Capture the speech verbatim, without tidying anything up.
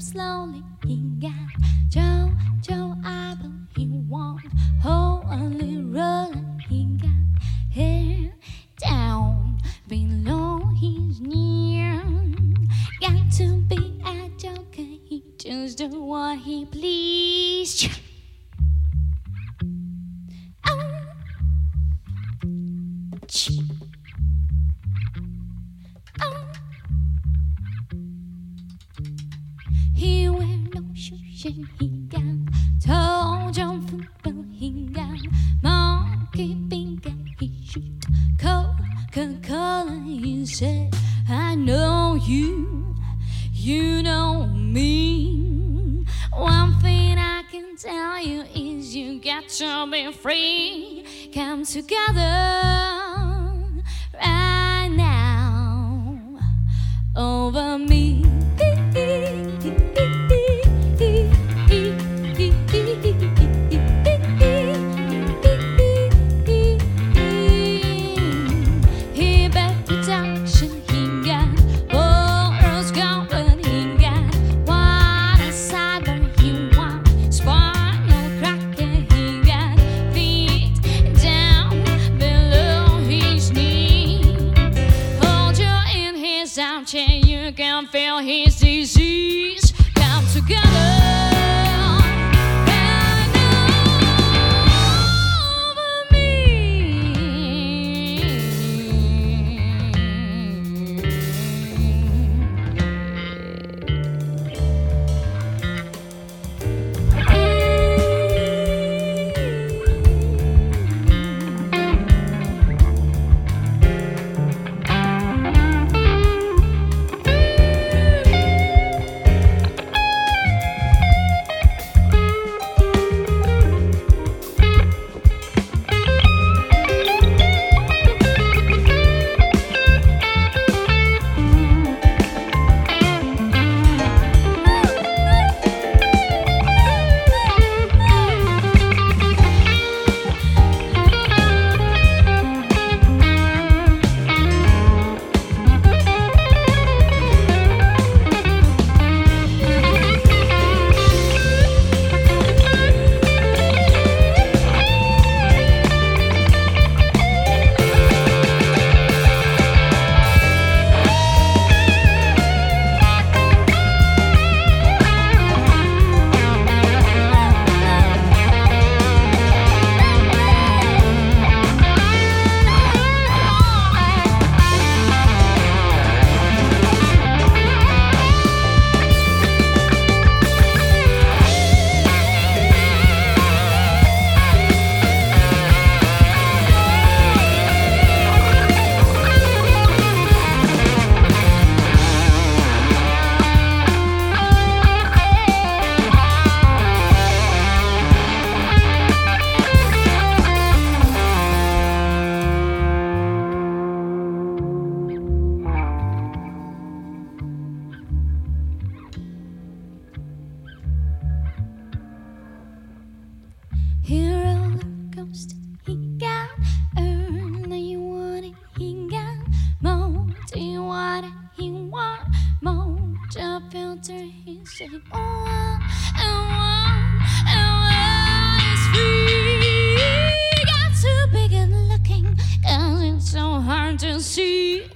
slowly. He got Joe, Joe, I believe he won't holy rolling. He got hair down below his near. Got to be a joker, he just do what he please. Oh. Oh. He wear no shoes and he got toe jump football. He got monkey finger. He shoot Coca-Cola. He said, I know you, you know me. One thing I can tell you is you got to be free. Come together right now over me. He bet protection. He got Boros going. He got water cyber. He want spark no cracker. He got feet down below his knee. Hold you in his armchair. You can feel his disease. Come together. Hero ghost, he got earn you want it, he got more. Do you want it? He want more. Job filter, he said, oh, I want, I want is free. Got too big and looking, cause it's so hard to see.